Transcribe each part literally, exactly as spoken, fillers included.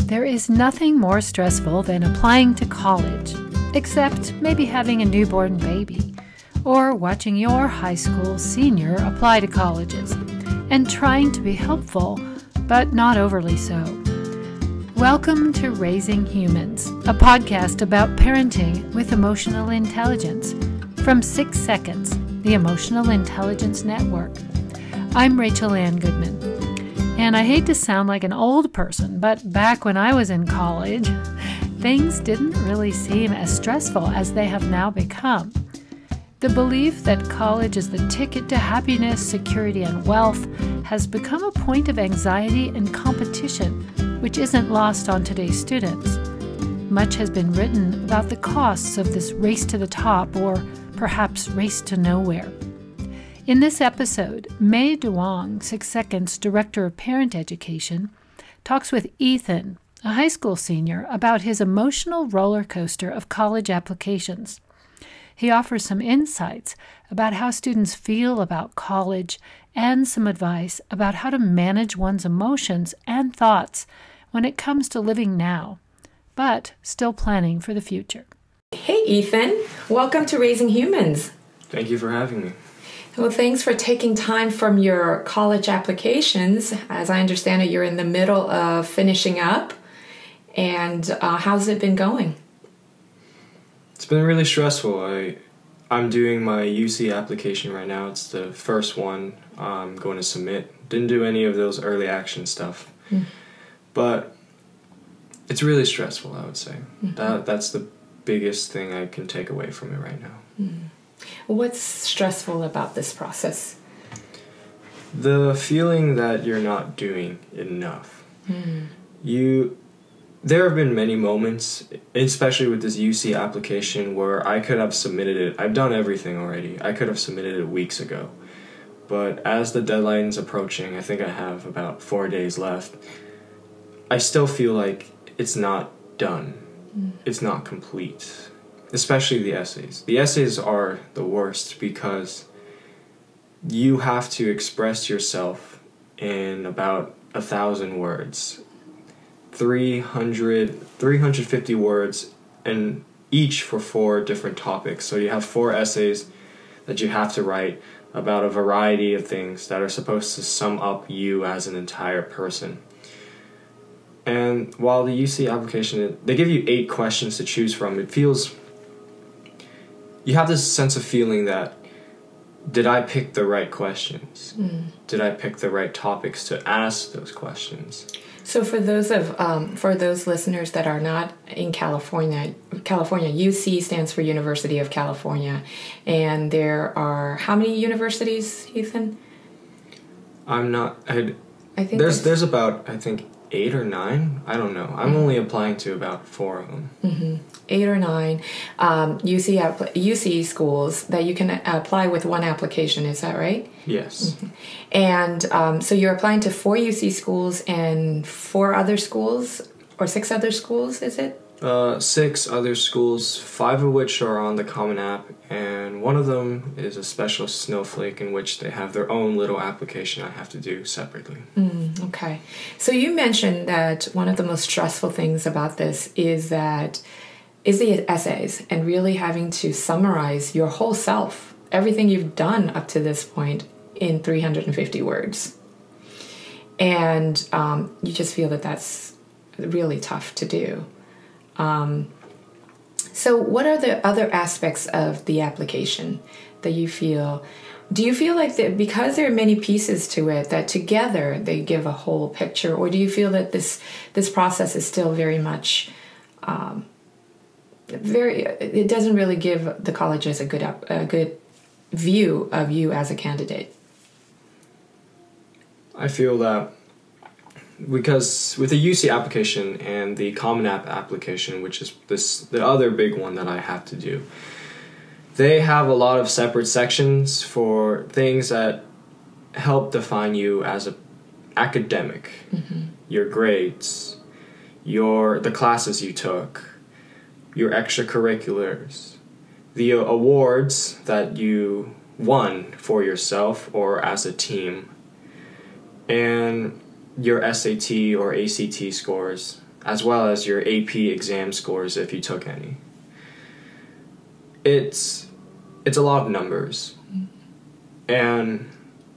There is nothing more stressful than applying to college, except maybe having a newborn baby, or watching your high school senior apply to colleges, and trying to be helpful, but not overly so. Welcome to Raising Humans, a podcast about parenting with emotional intelligence from Six Seconds, the Emotional Intelligence Network. I'm Rachel Ann Goodman. And I hate to sound like an old person, but back when I was in college, things didn't really seem as stressful as they have now become. The belief that college is the ticket to happiness, security, and wealth has become a point of anxiety and competition, which isn't lost on today's students. Much has been written about the costs of this race to the top, or perhaps race to nowhere. In this episode, May Duong, Six Seconds Director of Parent Education, talks with Ethan, a high school senior, about his emotional roller coaster of college applications. He offers some insights about how students feel about college and some advice about how to manage one's emotions and thoughts when it comes to living now, but still planning for the future. Hey, Ethan. Welcome to Raising Humans. Thank you for having me. Well, thanks for taking time from your college applications. As I understand it, you're in the middle of finishing up. And uh, how's it been going? It's been really stressful. I, I'm doing my U C application right now. It's the first one I'm going to submit. Didn't do any of those early action stuff. Mm. But it's really stressful, I would say. Mm-hmm. That That's the biggest thing I can take away from it right now. Mm. What's stressful about this process? The feeling that you're not doing enough. Mm. You, there have been many moments, especially with this U C application, where I could have submitted it. I've done everything already. I could have submitted it weeks ago. But as the deadline's approaching, I think I have about four days left, I still feel like it's not done. Mm. It's not complete. Especially the essays. The essays are the worst because you have to express yourself in about a thousand words. three hundred, three hundred fifty words, and each for four different topics. So you have four essays that you have to write about a variety of things that are supposed to sum up you as an entire person. And while the U C application, they give you eight questions to choose from, it feels... You have this sense of feeling that, did I pick the right questions? Mm. Did I pick the right topics to ask those questions? So for those of um, for those listeners that are not in California, California, U C stands for University of California, and there are how many universities, Ethan? I'm not. I, I think there's there's about I think eight or nine. I don't know. I'm mm-hmm. only applying to about four of them. Mm-hmm. Eight or nine um, U C U C schools that you can apply with one application. Is that right? Yes. Mm-hmm. And um, so you're applying to four U C schools and four other schools, or six other schools, is it? Uh, six other schools, five of which are on the Common App, and one of them is a special snowflake in which they have their own little application I have to do separately. Mm, okay. So you mentioned that one of the most stressful things about this is that is the essays and really having to summarize your whole self, everything you've done up to this point in three hundred fifty words. And um, you just feel that that's really tough to do. Um, so what are the other aspects of the application that you feel, do you feel like that because there are many pieces to it that together they give a whole picture, or do you feel that this, this process is still very much, um, very, it doesn't really give the colleges a good, a good view of you as a candidate? I feel that because with the U C application and the Common App application, which is this the other big one that I have to do, they have a lot of separate sections for things that help define you as a academic, mm-hmm. your grades, your the classes you took, your extracurriculars, the awards that you won for yourself or as a team, and your S A T or A C T scores as well as your A P exam scores if you took any. It's it's a lot of numbers. And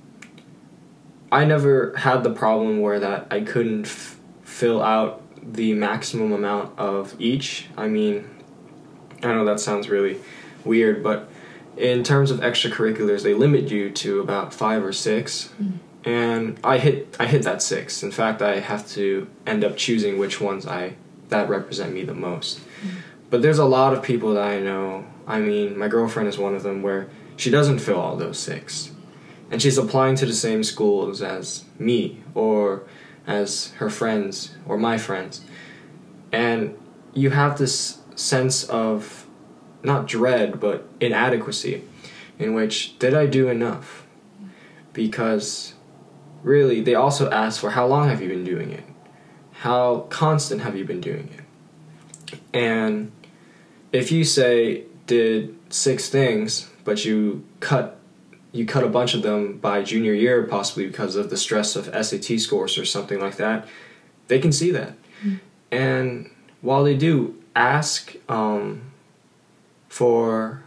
I never had the problem where that I couldn't f- fill out the maximum amount of each. I mean, I know that sounds really weird, but in terms of extracurriculars, they limit you to about five or six. Mm. And I hit I hit that six. In fact, I have to end up choosing which ones I that represent me the most. Mm. But there's a lot of people that I know. I mean, my girlfriend is one of them where she doesn't fill all those six. And she's applying to the same schools as me or as her friends or my friends. And you have this sense of not dread, but inadequacy, in which, did I do enough? Because really, they also ask for how long have you been doing it? How constant have you been doing it? And if you say, did six things, but you cut you cut a bunch of them by junior year, possibly because of the stress of S A T scores or something like that, they can see that. Mm. And while they do ask um, for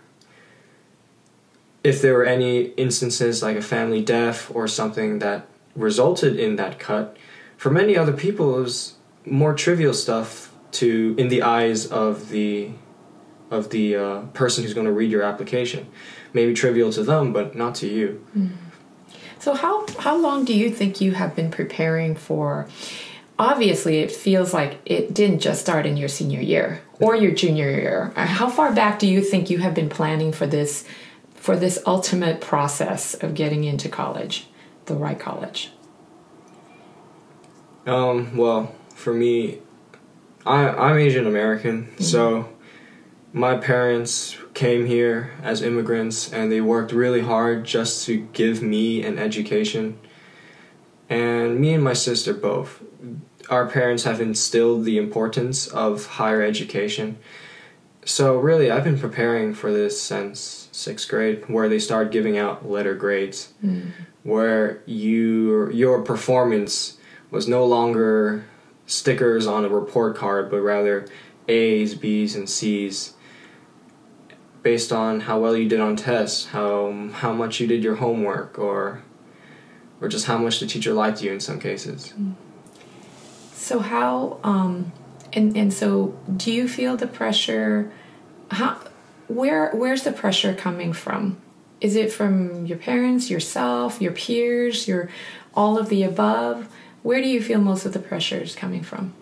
if there were any instances like a family death or something that resulted in that cut, for many other people it was more trivial stuff to in the eyes of the of the uh, person who's going to read your application. Maybe trivial to them, but not to you. Mm. So how how long do you think you have been preparing for? Obviously, it feels like it didn't just start in your senior year or your junior year. How far back do you think you have been planning for this for this ultimate process of getting into college, the right college? Um, well, for me, I, I'm Asian American, mm-hmm. so my parents came here as immigrants and they worked really hard just to give me an education. And me and my sister both. Our parents have instilled the importance of higher education. So really, I've been preparing for this since sixth grade, where they start giving out letter grades, mm. where you, your performance was no longer stickers on a report card, but rather A's, B's, and C's, based on how well you did on tests, how how much you did your homework, or or just how much the teacher liked you in some cases. So how um and and so do you feel the pressure? How where where's the pressure coming from? Is it from your parents, yourself, your peers, your all of the above? Where do you feel most of the pressure is coming from?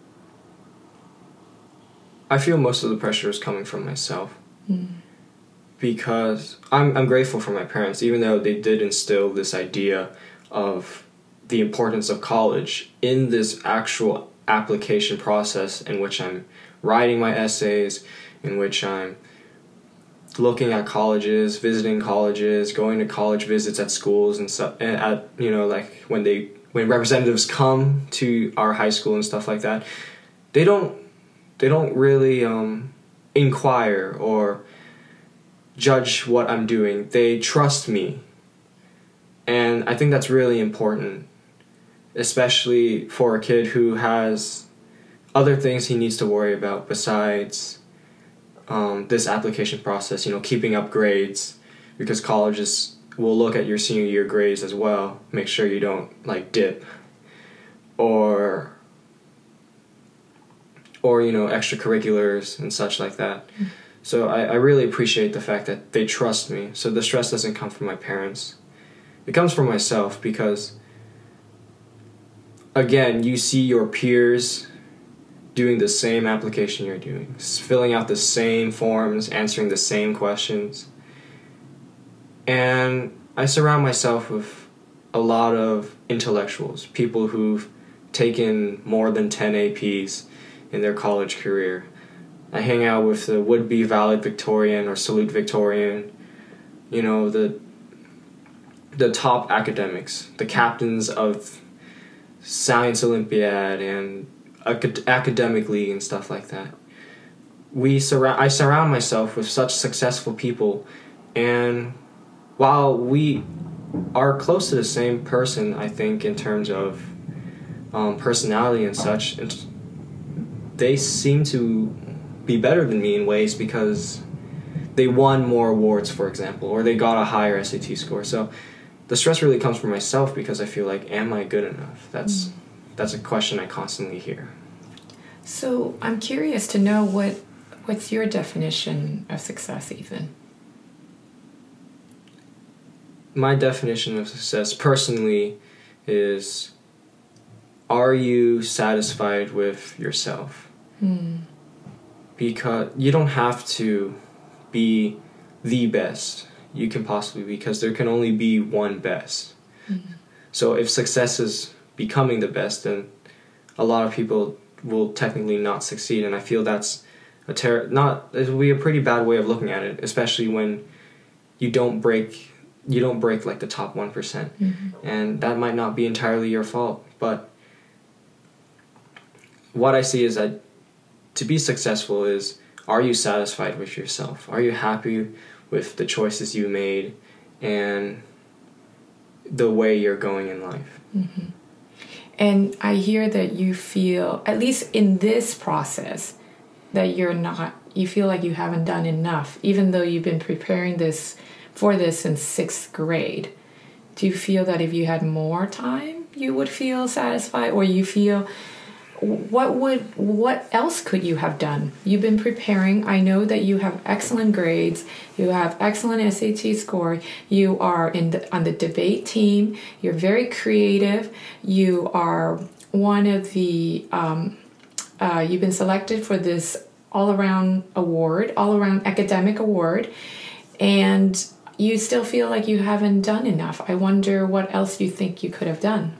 I feel most of the pressure is coming from myself. Mm. Because I'm I'm grateful for my parents, even though they did instill this idea of the importance of college in this actual application process in which I'm writing my essays, in which I'm looking at colleges, visiting colleges, going to college visits at schools and stuff, and at you know like when they when representatives come to our high school and stuff like that, they don't they don't really um, inquire or judge what I'm doing. They trust me. And I think that's really important, especially for a kid who has other things he needs to worry about besides um, this application process, you know, keeping up grades, because colleges will look at your senior year grades as well, make sure you don't, like, dip, or, or you know, extracurriculars and such like that. Mm-hmm. So I, I really appreciate the fact that they trust me. So the stress doesn't come from my parents. It comes from myself because, again, you see your peers doing the same application you're doing, filling out the same forms, answering the same questions. And I surround myself with a lot of intellectuals, people who've taken more than ten A Ps in their college career. I hang out with the would-be valedictorian or salute-victorian, you know, the the top academics, the captains of Science Olympiad and acad- Academic League and stuff like that. We surround. I surround myself with such successful people, and while we are close to the same person, I think, in terms of um, personality and such, they seem to be better than me in ways because they won more awards, for example, or they got a higher S A T score. So the stress really comes from myself because I feel like, am I good enough? That's mm. that's a question I constantly hear. So I'm curious to know what what's your definition of success, Ethan? My definition of success personally is, are you satisfied with yourself? Mm. Because you don't have to be the best you can possibly be, because there can only be one best. Mm. So if success is becoming the best, then a lot of people will technically not succeed, and I feel that's a ter- not it would be a pretty bad way of looking at it, especially when you don't break you don't break like the top one percent. Mm-hmm. And that might not be entirely your fault, but what I see is that to be successful is, are you satisfied with yourself? Are you happy with the choices you made and the way you're going in life? Mm-hmm. And I hear that you feel, at least in this process, that you're not, you feel like you haven't done enough, even though you've been preparing this for this since sixth grade. Do you feel that if you had more time, you would feel satisfied, or you feel, what would, what else could you have done? You've been preparing. I know that you have excellent grades. You have excellent S A T score. You are in the, on the debate team. You're very creative. You are one of the, um, uh, you've been selected for this all-around award, all-around academic award, and you still feel like you haven't done enough. I wonder what else you think you could have done.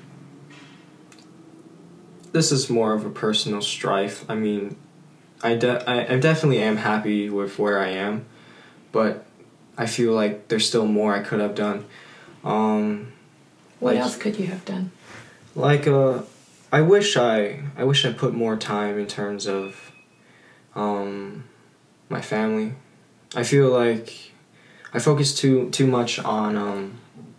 This is more of a personal strife. I mean, I, de- I, I definitely am happy with where I am, but I feel like there's still more I could have done. Um, what like, else could you have done? Like, uh, I wish I, I wish I put more time in terms of um, my family. I feel like I focus too too much on um,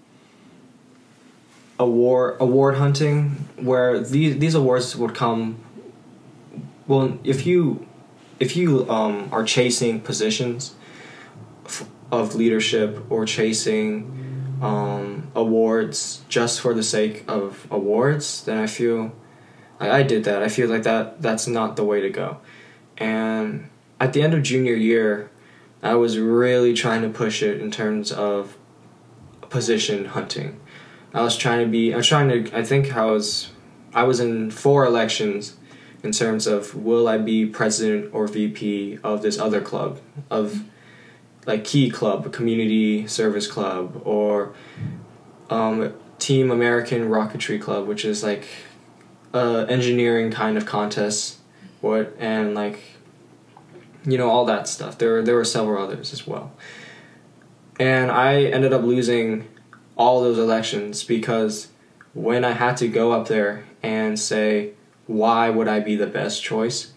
award award hunting, where these these awards would come. Well, if you if you um, are chasing positions f- of leadership or chasing um, awards just for the sake of awards, then I feel I, I did that. I feel like that that's not the way to go. And at the end of junior year, I was really trying to push it in terms of position hunting. I was trying to be, I was trying to, I think I was, I was in four elections in terms of, will I be president or V P of this other club, of like key club, community service club, or um, Team American Rocketry Club, which is like a engineering kind of contest, what, and like, you know, all that stuff. There, there were several others as well. And I ended up losing all those elections because when I had to go up there and say, why would I be the best choice,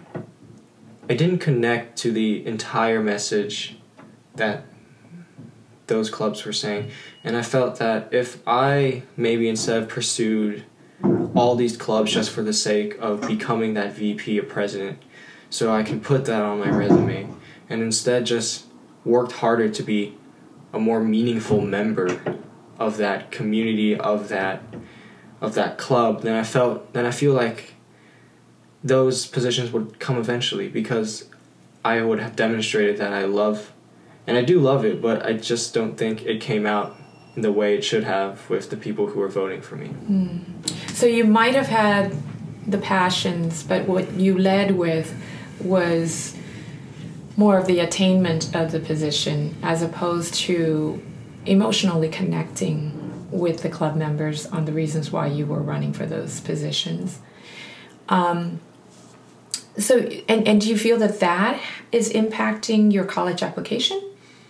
I didn't connect to the entire message that those clubs were saying. And I felt that if I maybe instead of pursued all these clubs just for the sake of becoming that V P or president, so I can put that on my resume, and instead just worked harder to be a more meaningful member of that community, of that of that club, then I felt then I feel like those positions would come eventually, because I would have demonstrated that I love, and I do love it, but I just don't think it came out in the way it should have with the people who were voting for me. Mm. So you might have had the passions, but what you led with was more of the attainment of the position as opposed to emotionally connecting with the club members on the reasons why you were running for those positions. Um, so, and, and do you feel that that is impacting your college application?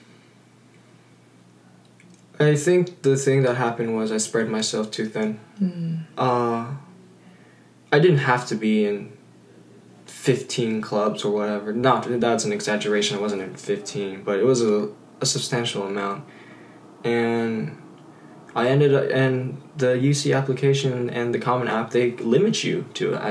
I think the thing that happened was I spread myself too thin. Mm. Uh, I didn't have to be in fifteen clubs or whatever. Not that's an exaggeration. I wasn't in fifteen, but it was a, a substantial amount. And I ended up, and the U C application and the Common App, they limit you to as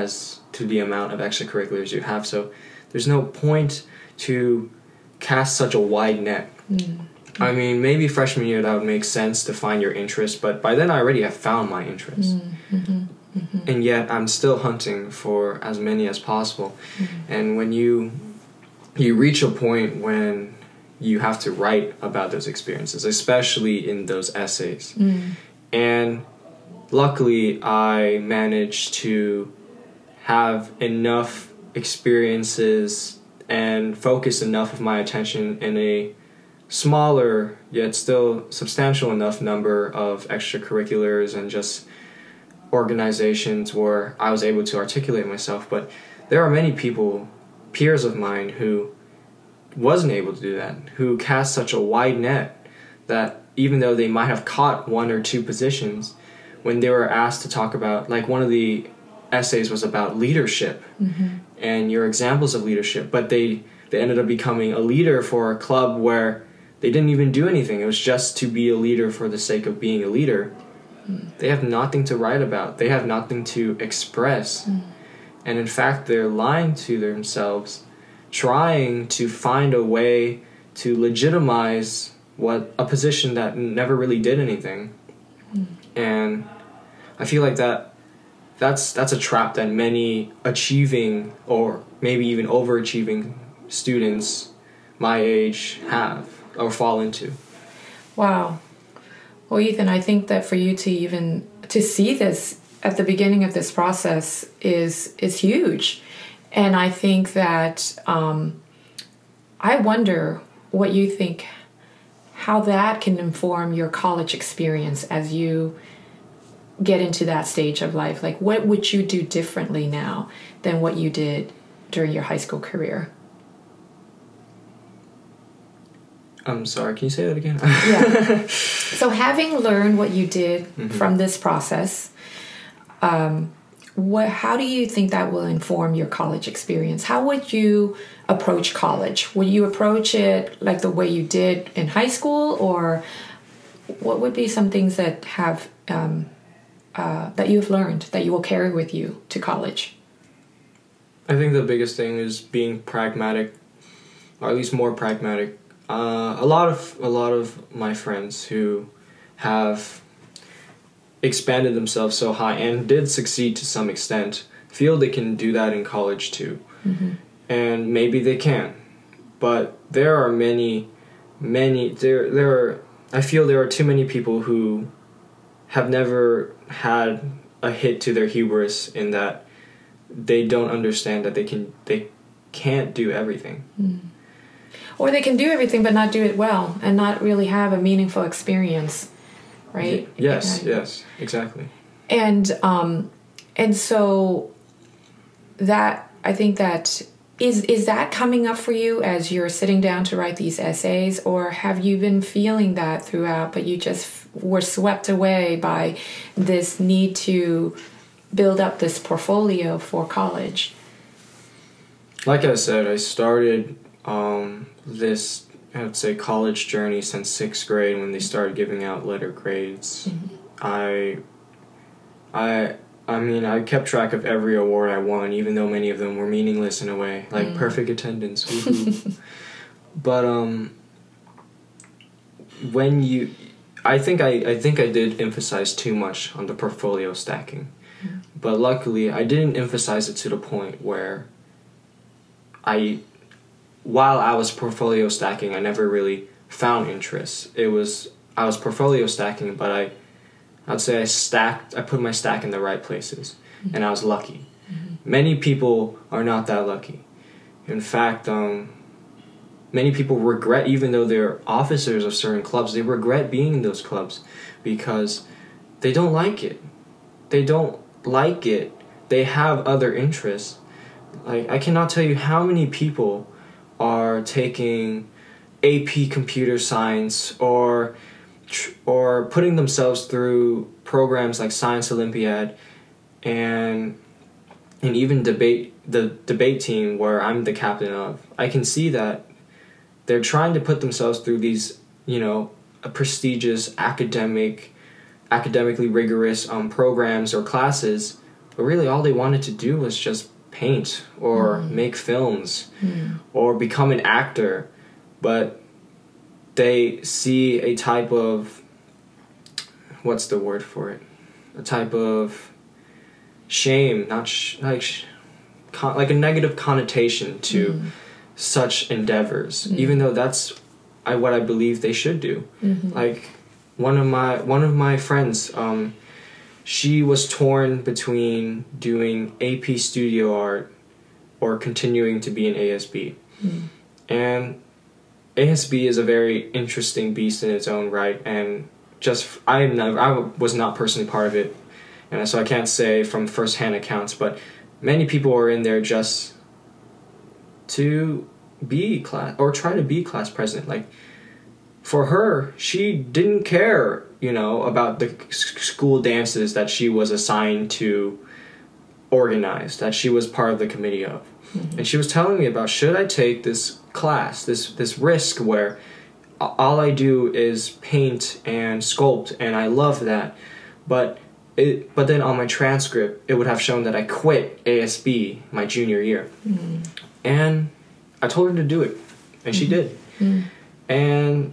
to the amount of extracurriculars you have. So there's no point to cast such a wide net. Mm. I mean, maybe freshman year that would make sense to find your interest, but by then I already have found my interest. Mm-hmm. Mm-hmm. And yet I'm still hunting for as many as possible. Mm-hmm. And when you you reach a point when you have to write about those experiences, especially in those essays. Mm. And luckily I managed to have enough experiences and focus enough of my attention in a smaller yet still substantial enough number of extracurriculars and just organizations where I was able to articulate myself. But there are many people, peers of mine, who wasn't able to do that, who cast such a wide net that even though they might have caught one or two positions, when they were asked to talk about, like one of the essays was about leadership mm-hmm. and your examples of leadership, but they, they ended up becoming a leader for a club where they didn't even do anything. It was just to be a leader for the sake of being a leader. Mm. They have nothing to write about. They have nothing to express. Mm. And in fact, they're lying to themselves, trying to find a way to legitimize what a position that never really did anything. Mm. And I feel like that that's that's a trap that many achieving or maybe even overachieving students my age have or fall into. Wow. Well, Ethan, I think that for you to even to see this at the beginning of this process is is huge. And I think that um, I wonder what you think, how that can inform your college experience as you get into that stage of life. Like, what would you do differently now than what you did during your high school career? I'm sorry, can you say that again? Yeah. So having learned what you did mm-hmm. from this process, um, what, how do you think that will inform your college experience? How would you approach college? Would you approach it like the way you did in high school, or what would be some things that have um, uh, that you've learned that you will carry with you to college? I think the biggest thing is being pragmatic, or at least more pragmatic. Uh, a lot of a lot of my friends who have expanded themselves so high and did succeed to some extent feel they can do that in college too. Mm-hmm. And maybe they can, but there are many, many there there are. I feel there are too many people who have never had a hit to their hubris in that they don't understand that they can they can't do everything. Mm. Or they can do everything but not do it well and not really have a meaningful experience, right? Yes, yes, exactly. And um, and so that, I think that, is is that coming up for you as you're sitting down to write these essays, or have you been feeling that throughout, but you just were swept away by this need to build up this portfolio for college? Like I said, I started um, this, I would say, college journey since sixth grade when they started giving out letter grades. Mm-hmm. I, I, I mean, I kept track of every award I won, even though many of them were meaningless in a way, like mm. perfect attendance. But um, when you, I think I, I think I did emphasize too much on the portfolio stacking, mm. but luckily I didn't emphasize it to the point where I. While I was portfolio stacking, I never really found interest. It was, I was portfolio stacking, but I, I'd say I stacked, I put my stack in the right places, mm-hmm. and I was lucky. Mm-hmm. Many people are not that lucky. In fact, um, many people regret, even though they're officers of certain clubs, they regret being in those clubs because they don't like it. They don't like it. They have other interests. Like, I cannot tell you how many people are taking A P computer science or or putting themselves through programs like Science Olympiad and and even debate the debate team where I'm the captain of. I can see that they're trying to put themselves through these, you know, prestigious academic academically rigorous um, programs or classes, but really all they wanted to do was just paint or mm. make films mm. or become an actor, but they see a type of, what's the word for it? A type of shame, not sh- like sh- con- like a negative connotation to mm. such endeavors, mm. even though that's I, what I believe they should do. Mm-hmm. Like one of my one of my friends, um, she was torn between doing A P studio art or continuing to be an A S B. Mm. And A S B is a very interesting beast in its own right, and just I never I was not personally part of it, and so I can't say from first-hand accounts, but many people were in there just to be class or try to be class president. Like for her, she didn't care, you know, about the school dances that she was assigned to organize, that she was part of the committee of. Mm-hmm. And she was telling me about, should I take this class, this this risk where all I do is paint and sculpt, and I love that, but it but then on my transcript it would have shown that I quit A S B my junior year. Mm-hmm. And I told her to do it, and mm-hmm. she did. Mm-hmm. And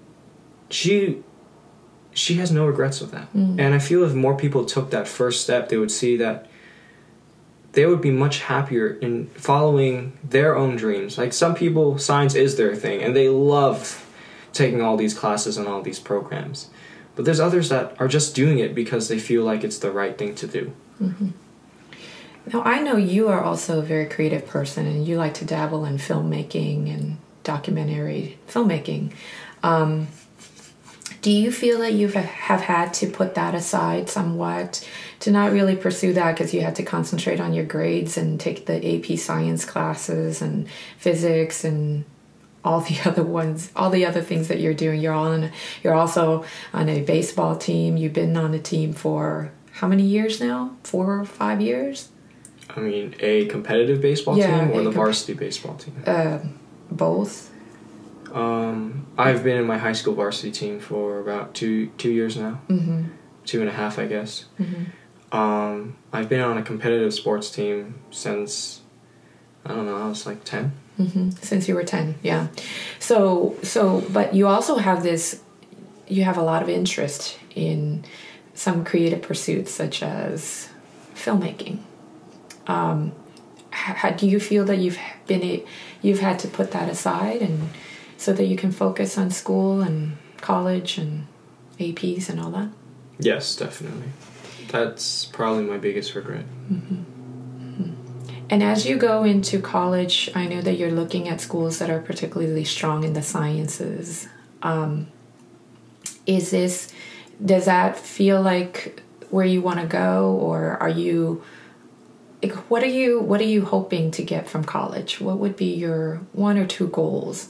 she she has no regrets with that. Mm-hmm. And I feel if more people took that first step, they would see that they would be much happier in following their own dreams. Like some people, science is their thing, and they love taking all these classes and all these programs. But there's others that are just doing it because they feel like it's the right thing to do. Mm-hmm. Now, I know you are also a very creative person, and you like to dabble in filmmaking and documentary filmmaking. Um, do you feel that you have had to put that aside somewhat, to not really pursue that because you had to concentrate on your grades and take the A P science classes and physics and all the other ones, all the other things that you're doing? You're all on, a, you're also on a baseball team. You've been on a team for how many years now? Four or five years? I mean, a competitive baseball yeah, team or the comp- varsity baseball team? Uh, both. Um, I've been in my high school varsity team for about two two years now. Mm-hmm. Two and a half, I guess. Mm-hmm. Um, I've been on a competitive sports team since, I don't know, I was like ten. Mm-hmm. Since you were ten, yeah. So, so, but you also have this, you have a lot of interest in some creative pursuits such as filmmaking. Um, how, do you feel that you've been a, you've had to put that aside and so that you can focus on school and college and A Ps and all that? Yes, definitely. That's probably my biggest regret. Mm-hmm. Mm-hmm. And as you go into college, I know that you're looking at schools that are particularly strong in the sciences. Um, is this, does that feel like where you want to go, or are you, like, what are you, what are you hoping to get from college? What would be your one or two goals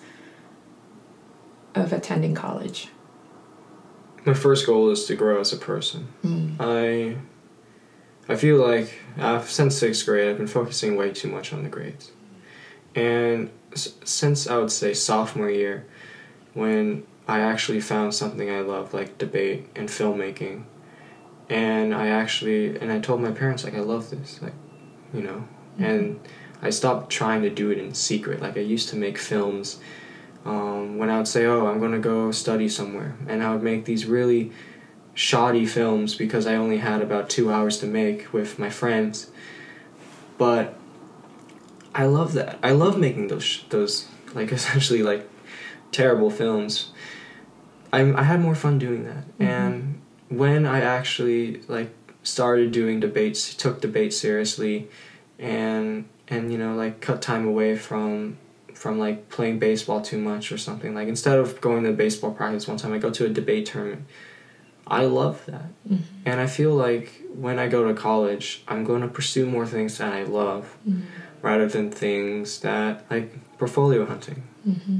of attending college? My first goal is to grow as a person. Mm. I I feel like I've, since sixth grade, I've been focusing way too much on the grades. And s- since I would say sophomore year, when I actually found something I love, like debate and filmmaking, and I actually, and I told my parents, like, I love this, like, you know, mm-hmm. and I stopped trying to do it in secret. Like, I used to make films um, when I would say, oh, I'm going to go study somewhere, and I would make these really shoddy films because I only had about two hours to make with my friends. But I love that. I love making those, those like, essentially, like, terrible films. I I had more fun doing that. Mm-hmm. And when I actually, like, started doing debates, took debate seriously, and, and you know, like, cut time away from, from, like, playing baseball too much or something. Like, instead of going to baseball practice one time, I go to a debate tournament. I love that. Mm-hmm. And I feel like when I go to college, I'm going to pursue more things that I love, mm-hmm. rather than things that, like, portfolio hunting. Mm-hmm.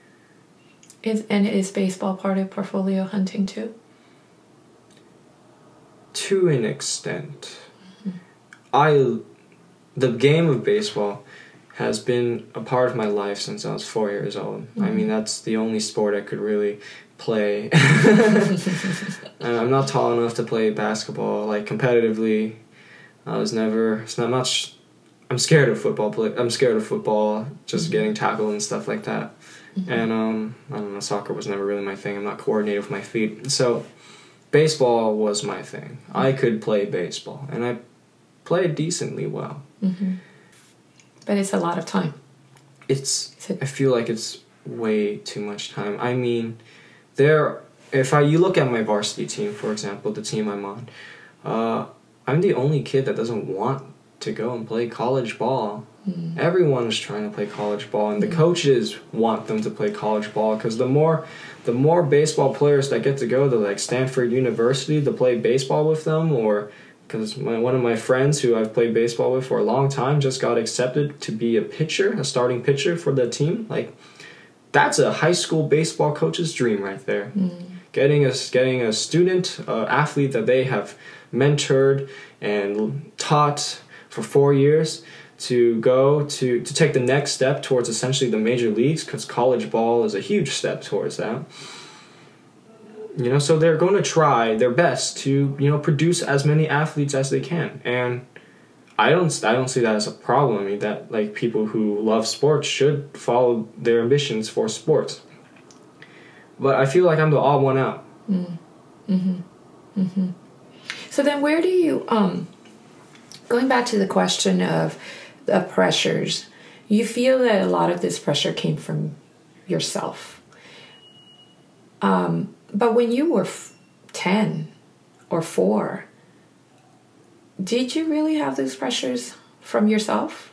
Is, and is baseball part of portfolio hunting too? To an extent. Mm-hmm. I, the game of baseball has been a part of my life since I was four years old. Mm-hmm. I mean, that's the only sport I could really play. I'm not tall enough to play basketball, like, competitively. I was never, it's not much, I'm scared of football. Play, I'm scared of football, just mm-hmm. getting tackled and stuff like that. Mm-hmm. And um, I don't know, soccer was never really my thing. I'm not coordinated with my feet. So baseball was my thing. Mm-hmm. I could play baseball, and I played decently well. Mm-hmm. But it's a lot of time. It's. I feel like it's way too much time. I mean, there. If I you look at my varsity team, for example, the team I'm on, uh, I'm the only kid that doesn't want to go and play college ball. Mm. Everyone is trying to play college ball, and the mm. coaches want them to play college ball because the more, the more baseball players that get to go to like Stanford University to play baseball with them, or because one of my friends who I've played baseball with for a long time just got accepted to be a pitcher, a starting pitcher for the team. Like, that's a high school baseball coach's dream right there. Mm. Getting a getting a student, uh, athlete that they have mentored and taught for four years to go to, to take the next step towards essentially the major leagues, because college ball is a huge step towards that. You know, so they're going to try their best to, you know, produce as many athletes as they can. And I don't I don't see that as a problem. I mean, that, like, people who love sports should follow their ambitions for sports. But I feel like I'm the odd one out. Mm. Mm-hmm. Mm-hmm. So then where do you, um, going back to the question of the pressures, you feel that a lot of this pressure came from yourself. Um, but when you were f- ten or four, did you really have those pressures from yourself?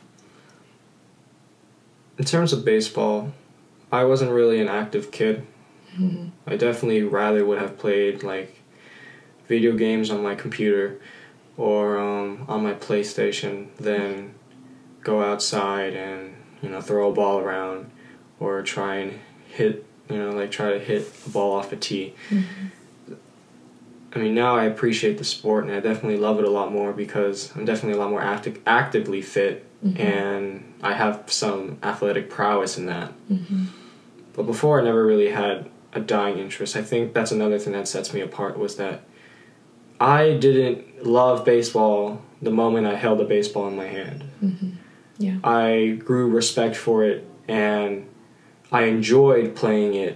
In terms of baseball, I wasn't really an active kid. Mm-hmm. I definitely rather would have played, like, video games on my computer or um, on my PlayStation than go outside and, you know, throw a ball around or try and hit, you know, like try to hit a ball off a tee. Mm-hmm. I mean, now I appreciate the sport and I definitely love it a lot more because I'm definitely a lot more active, actively fit, mm-hmm. and I have some athletic prowess in that. Mm-hmm. But before, I never really had a dying interest. I think that's another thing that sets me apart, was that I didn't love baseball the moment I held a baseball in my hand. Mm-hmm. Yeah. I grew respect for it, and I enjoyed playing it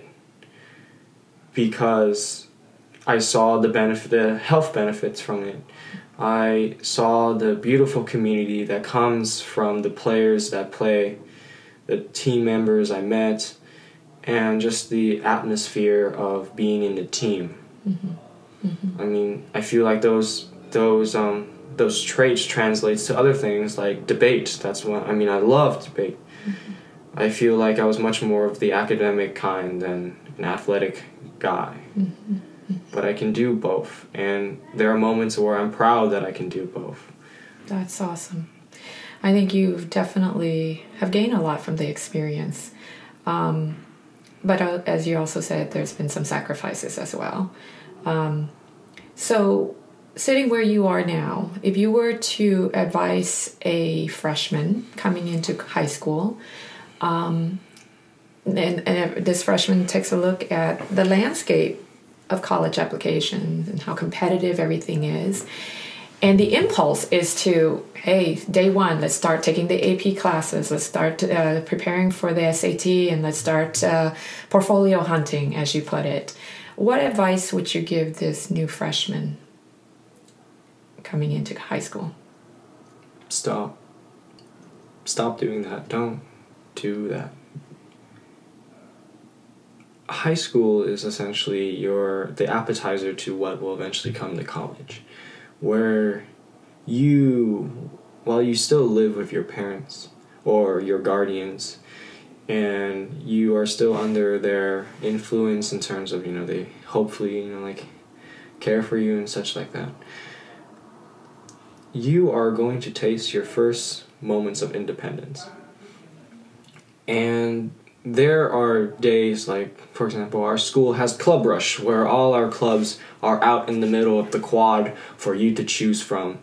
because I saw the benefit, the health benefits from it. I saw the beautiful community that comes from the players that play, the team members I met, and just the atmosphere of being in the team. Mm-hmm. Mm-hmm. I mean, I feel like those those um those traits translates to other things like debate. That's what I mean. I love debate. Mm-hmm. I feel like I was much more of the academic kind than an athletic guy. Mm-hmm. But I can do both, and there are moments where I'm proud that I can do both. That's awesome. I think you definitely have gained a lot from the experience. Um, but uh, as you also said, there's been some sacrifices as well. Um, so sitting where you are now, if you were to advise a freshman coming into high school, um, and, and this freshman takes a look at the landscape of college applications and how competitive everything is, and the impulse is to, hey, day one, let's start taking the A P classes, let's start uh, preparing for the S A T, and let's start uh, portfolio hunting, as you put it. What advice would you give this new freshman coming into high school? Stop. Stop doing that. Don't do that. High school is essentially your the appetizer to what will eventually come to college, where you, while you still live with your parents or your guardians, and you are still under their influence in terms of, you know, they hopefully, you know, like, care for you and such like that, you are going to taste your first moments of independence. And there are days, like, for example, our school has Club Rush, where all our clubs are out in the middle of the quad for you to choose from.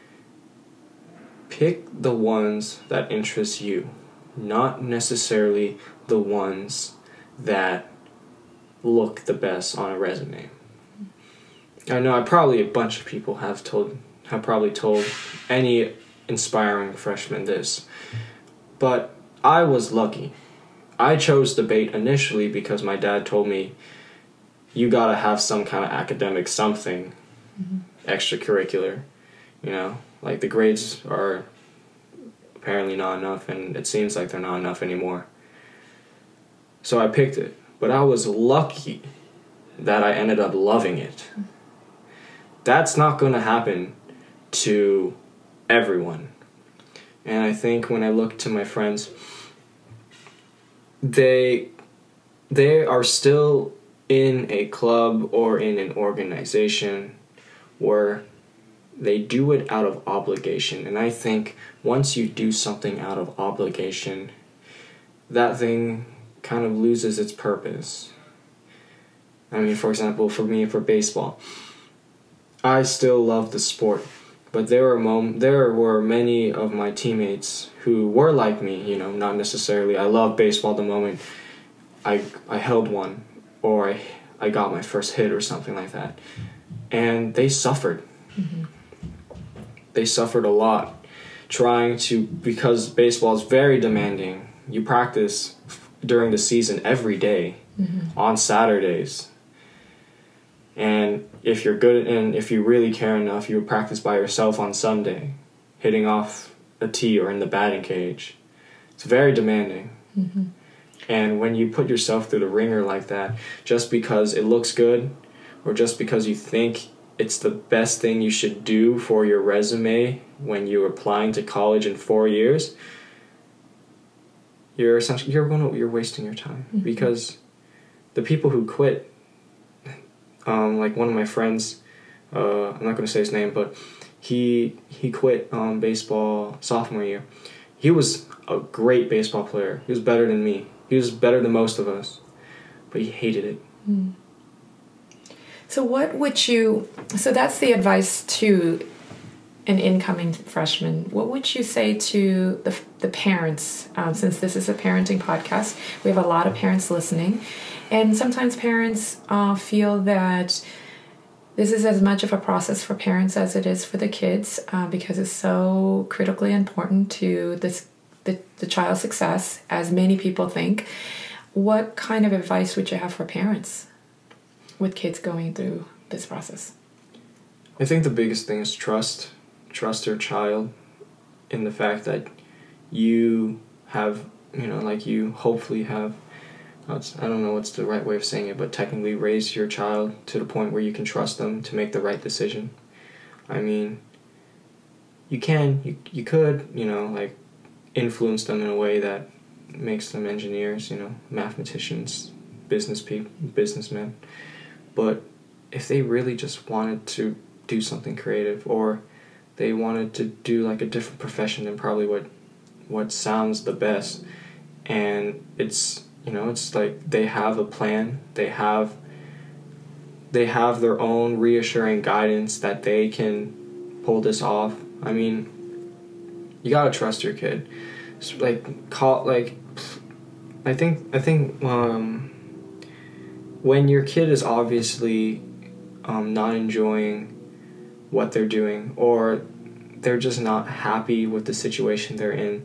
Pick the ones that interest you, not necessarily the ones that look the best on a resume. I know I probably a bunch of people have told have probably told any inspiring freshman this. But I was lucky. I chose debate initially because my dad told me, you gotta have some kind of academic something, mm-hmm. extracurricular, you know? Like, the grades are apparently not enough, and it seems like they're not enough anymore. So I picked it. But I was lucky that I ended up loving it. That's not going to happen to everyone. And I think when I look to my friends, they they are still in a club or in an organization where they do it out of obligation. And I think once you do something out of obligation, that thing kind of loses its purpose. I mean, for example, for me, for baseball, I still love the sport, but there were mom- there were many of my teammates who were like me, you know, not necessarily. I loved baseball the moment I I held one, or I, I got my first hit or something like that. And they suffered. Mm-hmm. They suffered a lot trying to, because baseball is very demanding. You practice during the season every day, mm-hmm. on Saturdays. And if you're good, and if you really care enough, you would practice by yourself on Sunday, hitting off a tee or in the batting cage. It's very demanding. Mm-hmm. And when you put yourself through the ringer like that, just because it looks good, or just because you think it's the best thing you should do for your resume when you're applying to college in four years, you're essentially you're going to, you're wasting your time. Mm-hmm. Because the people who quit, um, like one of my friends, uh, I'm not going to say his name, but he he quit um, baseball sophomore year. He was a great baseball player. He was better than me. He was better than most of us, but he hated it. Mm. So what would you, so that's the advice to an incoming freshman. What would you say to the the parents, um, since this is a parenting podcast? We have a lot of parents listening, and sometimes parents uh, feel that this is as much of a process for parents as it is for the kids, uh, because it's so critically important to this the, the child's success, as many people think. What kind of advice would you have for parents with kids going through this process? I think the biggest thing is trust. Trust your child in the fact that you have, you know, like you hopefully have, I don't know what's the right way of saying it, but technically raise your child to the point where you can trust them to make the right decision. I mean, you can, you, you could, you know, like influence them in a way that makes them engineers, you know, mathematicians, business people, businessmen. But if they really just wanted to do something creative, or they wanted to do like a different profession than probably what what sounds the best, and it's, you know, it's like they have a plan, they have they have their own reassuring guidance that they can pull this off. I mean, you gotta trust your kid. It's like call like I think I think um when your kid is obviously um, not enjoying what they're doing, or they're just not happy with the situation they're in,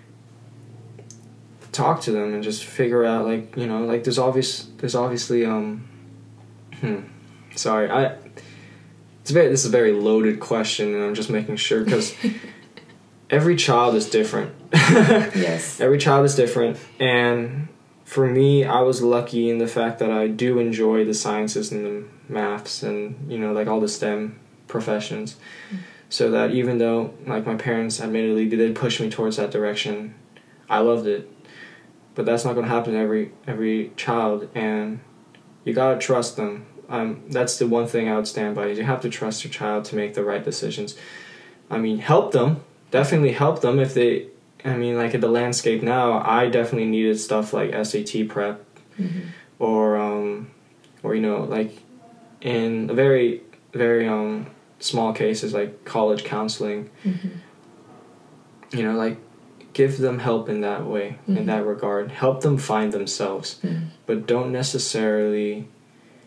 talk to them and just figure out, like, you know, like there's obvious there's obviously um hmm sorry I it's very this is a very loaded question, and I'm just making sure, because every child is different. Yes. Every child is different, and for me, I was lucky in the fact that I do enjoy the sciences and the maths and, you know, like all the STEM professions. Mm. So that even though, like, my parents admittedly did push me towards that direction, I loved it. But that's not going to happen to every every child, and you got to trust them. Um, that's the one thing I would stand by. You have to trust your child to make the right decisions. I mean, help them. Definitely help them if they... I mean, like, in the landscape now, I definitely needed stuff like S A T prep, mm-hmm. or, um, or, you know, like, in a very, very um, small cases, like college counseling, mm-hmm. you know, like, give them help in that way, mm-hmm. in that regard. Help them find themselves, mm-hmm. but don't necessarily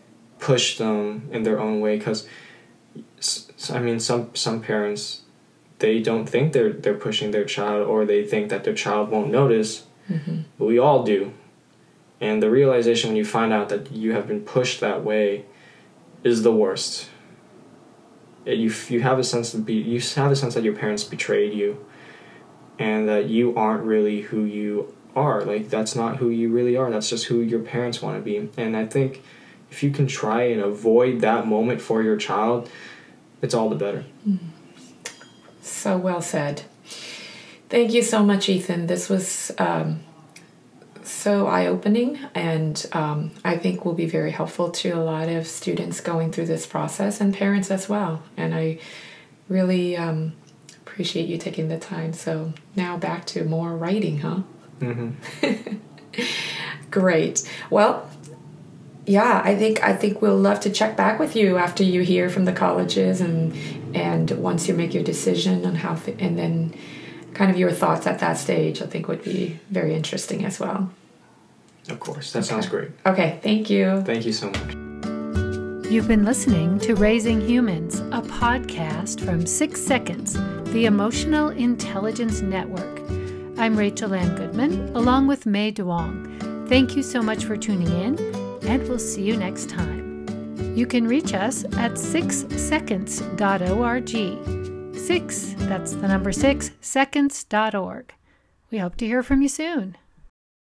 push them in their own way, because, I mean, some, some parents... they don't think they're they're pushing their child, or they think that their child won't notice. Mm-hmm. But we all do. And the realization when you find out that you have been pushed that way is the worst. It, you you have a sense of be, you have a sense that your parents betrayed you, and that you aren't really who you are. Like, that's not who you really are. That's just who your parents want to be. And I think if you can try and avoid that moment for your child, it's all the better. Mm-hmm. So well said. Thank you so much, Ethan. This was um, so eye-opening, and um, I think will be very helpful to a lot of students going through this process, and parents as well. And I really um, appreciate you taking the time. So now back to more writing, huh? Mm-hmm. Great. Well, yeah, I think I think we'll love to check back with you after you hear from the colleges, and and once you make your decision on how, th- and then kind of your thoughts at that stage, I think would be very interesting as well. Of course. That Okay. sounds great. Okay, thank you. Thank you so much. You've been listening to Raising Humans, a podcast from Six Seconds, the Emotional Intelligence Network. I'm Rachel Ann Goodman, along with May Duong. Thank you so much for tuning in, and we'll see you next time. You can reach us at six seconds dot org. Six, that's the number six, seconds dot org. We hope to hear from you soon.